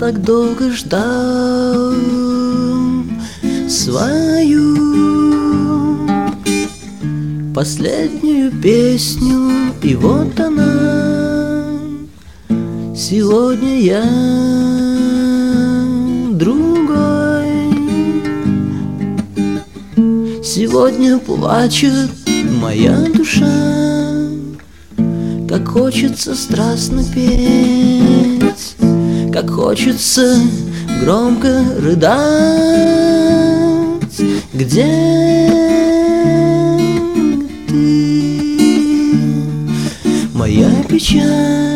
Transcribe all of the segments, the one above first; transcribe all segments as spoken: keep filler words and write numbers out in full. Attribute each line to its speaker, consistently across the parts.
Speaker 1: так долго ждал свою последнюю песню, и вот она. Сегодня я другой. Сегодня плачет моя душа, как хочется страстно петь, как хочется громко рыдать. Где ты, моя печаль?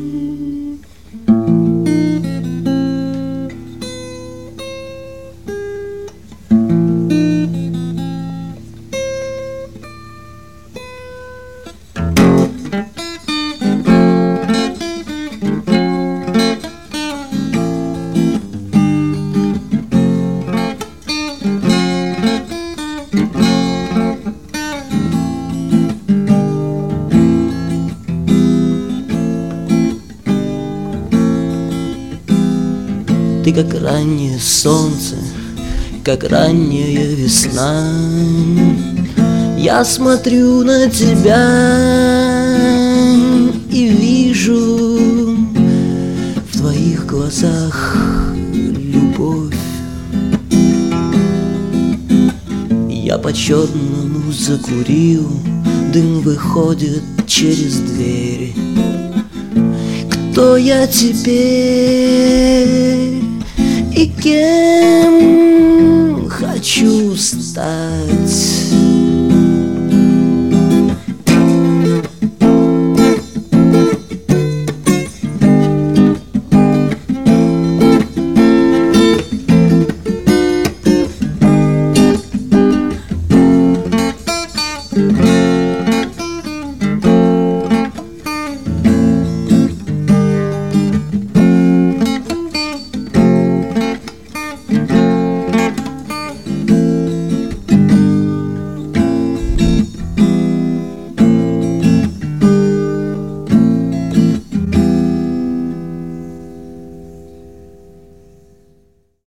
Speaker 1: Ты как раннее солнце, как ранняя весна. Я смотрю на тебя и вижу в твоих глазах любовь. Я по-черному закурил, дым выходит через двери. Кто я теперь и кем хочу стать?